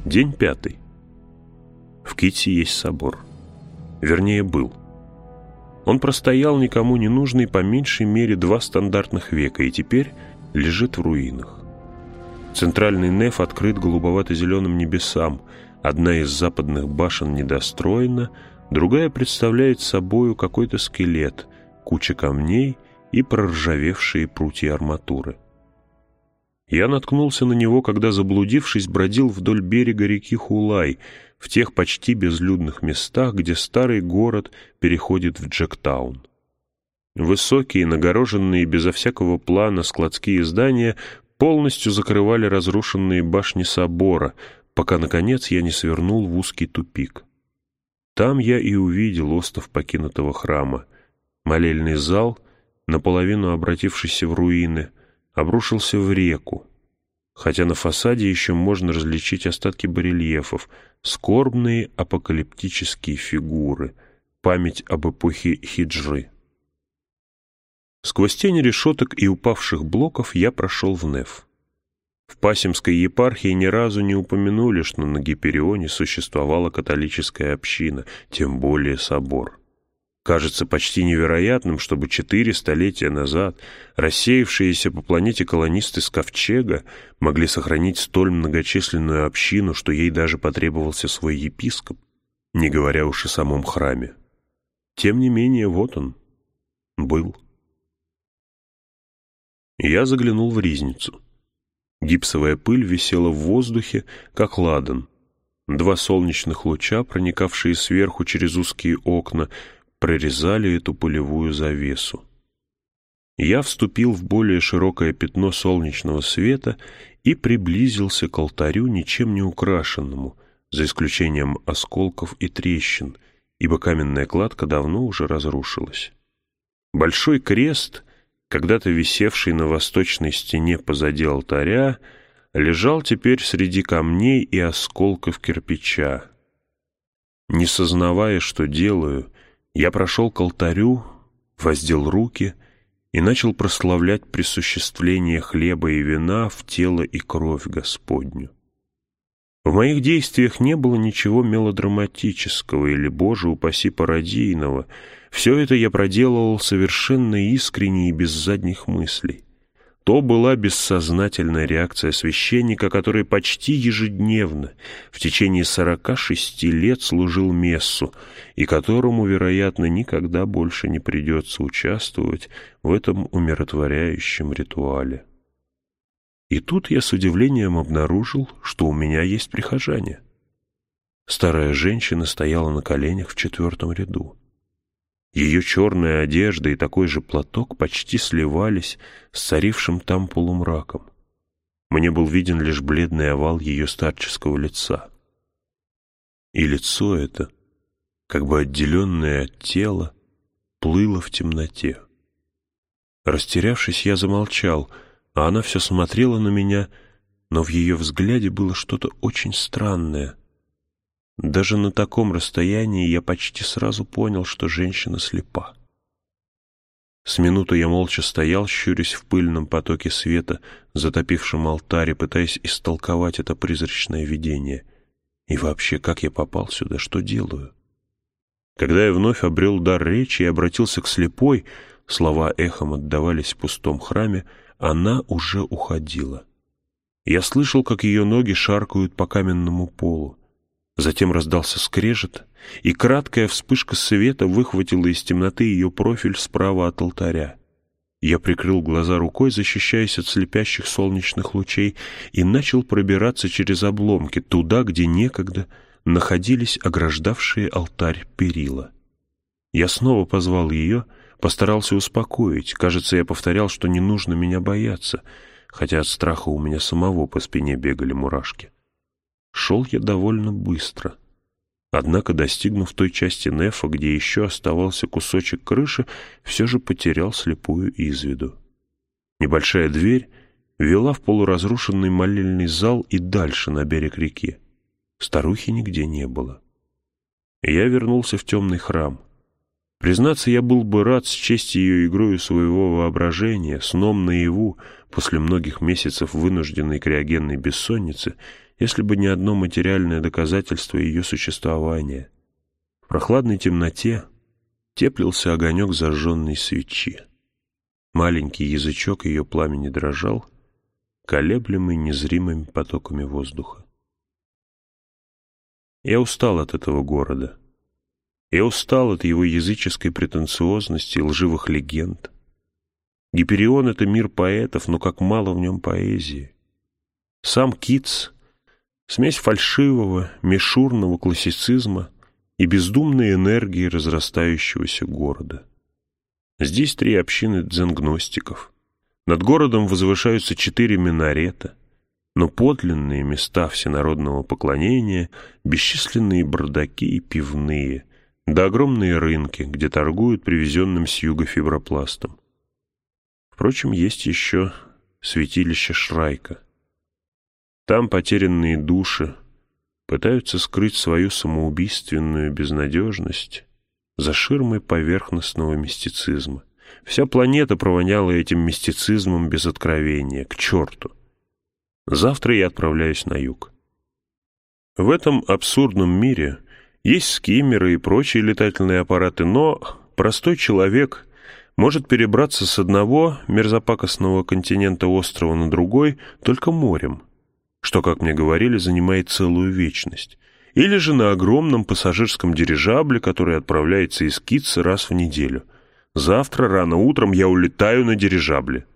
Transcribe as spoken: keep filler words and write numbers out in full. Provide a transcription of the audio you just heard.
День пятый. В Китсе есть собор. Вернее, был. Он простоял никому не нужный по меньшей мере два стандартных века и теперь лежит в руинах. Центральный неф открыт голубовато-зеленым небесам. Одна из западных башен недостроена, другая представляет собою какой-то скелет, куча камней и проржавевшие прутья арматуры. Я наткнулся на него, когда, заблудившись, бродил вдоль берега реки Хулай, в тех почти безлюдных местах, где старый город переходит в Джектаун. Высокие, нагороженные безо всякого плана складские здания полностью закрывали разрушенные башни собора, пока, наконец, я не свернул в узкий тупик. Там я и увидел остов покинутого храма. Молельный зал, наполовину обратившийся в руины, обрушился в реку, хотя на фасаде еще можно различить остатки барельефов, скорбные апокалиптические фигуры, память об эпохе хиджры. Сквозь тени решеток и упавших блоков я прошел в неф. В Пасемской епархии ни разу не упомянули, что на Гиперионе существовала католическая община, тем более собор. Кажется почти невероятным, чтобы четыре столетия назад рассеявшиеся по планете колонисты с Ковчега могли сохранить столь многочисленную общину, что ей даже потребовался свой епископ, не говоря уж о самом храме. Тем не менее, вот он, был. Я заглянул в ризницу. Гипсовая пыль висела в воздухе, как ладан. Два солнечных луча, проникавшие сверху через узкие окна, прорезали эту пылевую завесу. Я вступил в более широкое пятно солнечного света и приблизился к алтарю, ничем не украшенному, за исключением осколков и трещин, ибо каменная кладка давно уже разрушилась. Большой крест, когда-то висевший на восточной стене позади алтаря, лежал теперь среди камней и осколков кирпича. Не сознавая, что делаю, я прошел к алтарю, воздел руки и начал прославлять присуществление хлеба и вина в тело и кровь Господню. В моих действиях не было ничего мелодраматического или, Боже упаси, пародийного. Все это я проделывал совершенно искренне и без задних мыслей. То была бессознательная реакция священника, который почти ежедневно в течение сорока шести лет служил мессу, и которому, вероятно, никогда больше не придется участвовать в этом умиротворяющем ритуале. И тут я с удивлением обнаружил, что у меня есть прихожане. Старая женщина стояла на коленях в четвертом ряду. Ее черная одежда и такой же платок почти сливались с царившим там полумраком. Мне был виден лишь бледный овал ее старческого лица. И лицо это, как бы отделенное от тела, плыло в темноте. Растерявшись, я замолчал, а она все смотрела на меня, но в ее взгляде было что-то очень странное. Даже на таком расстоянии я почти сразу понял, что женщина слепа. С минуту я молча стоял, щурясь в пыльном потоке света, затопившем алтарь, пытаясь истолковать это призрачное видение. И вообще, как я попал сюда, что делаю? Когда я вновь обрел дар речи и обратился к слепой, слова эхом отдавались в пустом храме, она уже уходила. Я слышал, как ее ноги шаркают по каменному полу. Затем раздался скрежет, и краткая вспышка света выхватила из темноты ее профиль справа от алтаря. Я прикрыл глаза рукой, защищаясь от слепящих солнечных лучей, и начал пробираться через обломки, туда, где некогда находились ограждавшие алтарь перила. Я снова позвал ее, постарался успокоить. Кажется, я повторял, что не нужно меня бояться, хотя от страха у меня самого по спине бегали мурашки. Шел я довольно быстро. Однако, достигнув той части нефа, где еще оставался кусочек крыши, все же потерял слепую из виду. Небольшая дверь вела в полуразрушенный молельный зал и дальше на берег реки. Старухи нигде не было. Я вернулся в темный храм. Признаться, я был бы рад счесть ее игрою своего воображения, сном наяву, после многих месяцев вынужденной криогенной бессонницы, если бы не одно материальное доказательство ее существования. В прохладной темноте теплился огонек зажженной свечи. Маленький язычок ее пламени дрожал, колеблемый незримыми потоками воздуха. Я устал от этого города. Я устал от его языческой претенциозности и лживых легенд. Гиперион — это мир поэтов, но как мало в нем поэзии. Сам Китс — смесь фальшивого, мишурного классицизма и бездумной энергии разрастающегося города. Здесь три общины дзен-гностиков. Над городом возвышаются четыре минарета, но подлинные места всенародного поклонения — бесчисленные бардаки и пивные, да огромные рынки, где торгуют привезенным с юга фибропластом. Впрочем, есть еще святилище Шрайка. Там потерянные души пытаются скрыть свою самоубийственную безнадежность за ширмой поверхностного мистицизма. Вся планета провоняла этим мистицизмом без откровения, к черту. Завтра я отправляюсь на юг. В этом абсурдном мире есть скиммеры и прочие летательные аппараты, но простой человек может перебраться с одного мерзопакостного континента острова на другой только морем, что, как мне говорили, занимает целую вечность, или же на огромном пассажирском дирижабле, который отправляется из Китса раз в неделю. Завтра рано утром я улетаю на дирижабле.